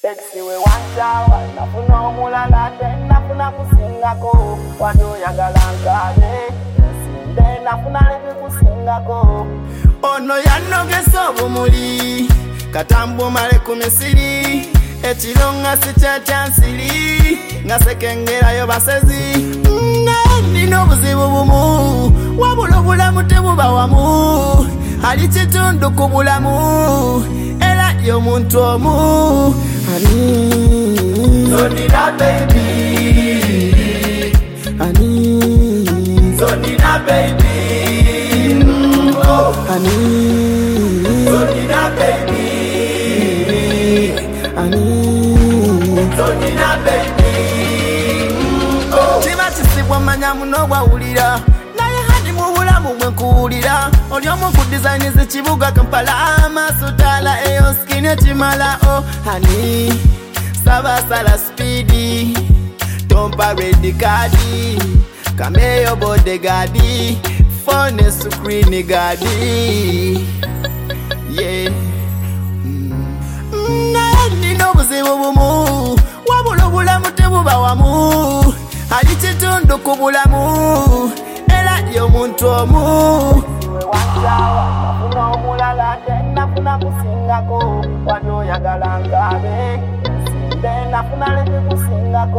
Sexy we wancha, nafuna omulala ten nafuna kusingako. Wano yagalankabe, sinde nafuna lebi kusingako. Ono yanogesa obumuli, katambu male ku Misiri. Ekiro nga sikyakyansiri, nga sekengerayo basezi. Nina obuzibu bumu, wabula obulamu tebuba wamu. Ali kitundu ku bulamu, era y'omuntu omu. Zonina baby, zonina baby, zonina baby, zonina baby. Kiba kisibwa manya muno gwawulira, naye hadi mu bulamu bwe nkuwulira. Oli omu ku design z'ekibuga Kampala, amasutala eyo skin ekimala. Oh honey, Sabasala speedy, tompa red card, Cameo bodyguard, phone screen guard. Yeah. Nina obuzibu bumu, wabula obulamu tebuba wamu. Ali kitundu ku bulamu, era y'omuntu omu. Nafuna omulala ten nafuna kusingako. Wano yagalankabe, sinde nafuna lebi kusingako.